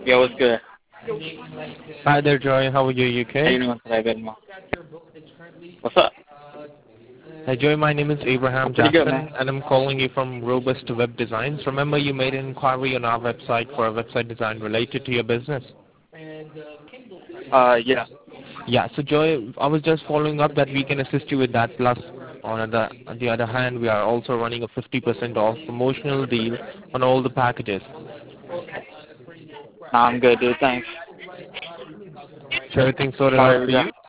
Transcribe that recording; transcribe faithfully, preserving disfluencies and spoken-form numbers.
Yo, what's good? Hi there, Joy. How are you? You How okay? you doing today, baby mom? What's up? Hi, Joy. My name is I'm Abraham pretty good, man. Jackson, and I'm calling you from Robust Web Designs. Remember, you made an inquiry on our website for a website design related to your business. Uh, yeah. Yeah. So, Joy, I was just following up that we can assist you with that. Plus, on the on the other hand, we are also running a fifty percent off promotional deal on all the packages. Nah, I'm good, dude. Thanks. So everything sorted out Sorry, we for got you?